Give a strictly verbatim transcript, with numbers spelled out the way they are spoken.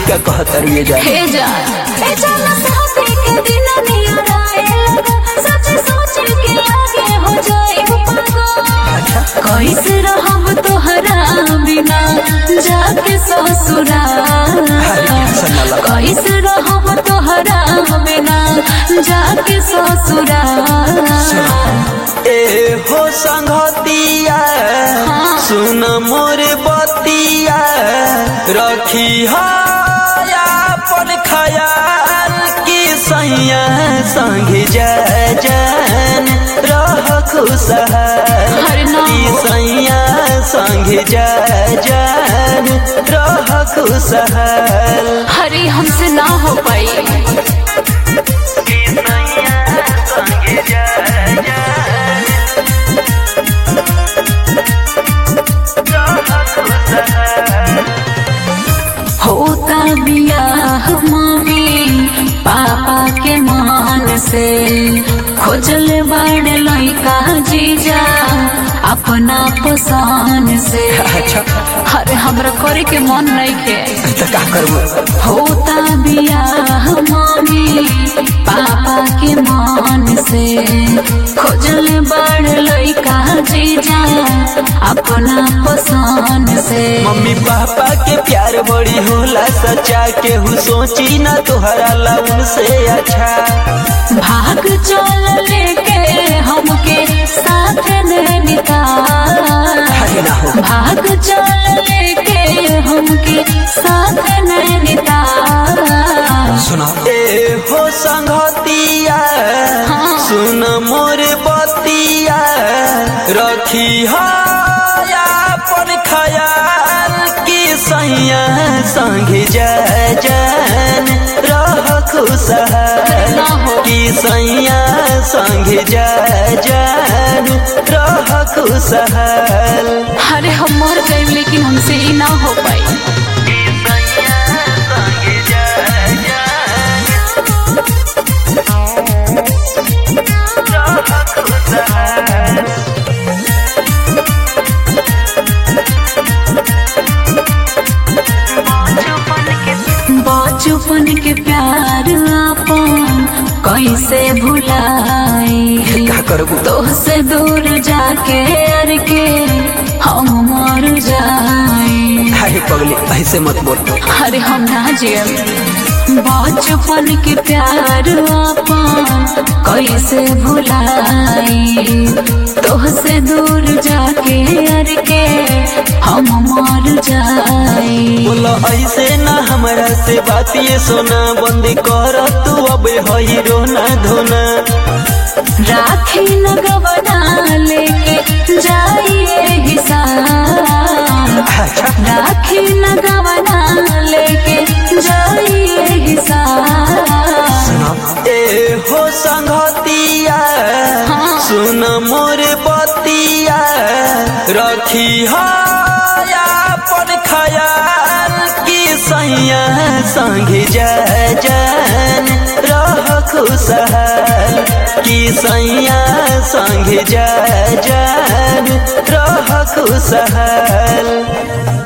क्या कहतर ये जा हे जा ए जाना साथे के दिन नियर आए लगा सच सोच के आगे हो जाए पागल कैसे रहब तोहरा बिना जाके ससुराल कैसे रहब तोहरा बिना जाके ससुराल ए हो संगतिया सुन मोर बतिया रखी अपन ख्याल की सैया संग जन रह खुशहाल की सैया संग जन रह खुशहाल। हरे हमसे ना हो पाई होता बियाह मम्मी पापा के मान से खोजल बड़ लइका जीजा अपना पसंद से। अच्छा अरे हमरा करे के मन नहीं के तो का करबो होता बियाह मम्मी पापा के मान से खोजल बड़ लइका जीजा अपना पसंद से। मम्मी पापा के प्यार बड़ी होला सच्चा केहू सोची ना तोहरा ला उनसे अच्छा भाग चल लेके हमके साथ नैनीताल भाग चल लेके हमके साथ नैनीताल। सुना ए हो संगतिया सुन मोर बतिया रखी अपन ख्याल की सैया संग जन रह खुशहाल की सैया संग जन रह खुशहाल। अरे हम मर गए लेकिन हमसे ही ना हो पाई बचपन के प्यार अपन कैसे भुलाई तोहसे दूर जाके अर के हम मर जाए। अरे पगली ऐसे मत बोल अरे हम ना जियम बचपन के प्यार अपन कैसे भुलाई तोहसे दूर जाके अर के हम मर जाए। बोलो ऐसे ना हमरा से बात ये सोना बंद कर तू अब हई रोना धोना राखी न गवना लेके जाइए हिसाब राखी न गवना लेके जाइए हिसाब। ए हो संगतिया सुन मोर बतिया रखी अपन ख्याल की सैया संग जन रह खुशहाल की सैया संग जन रह खुशहाल।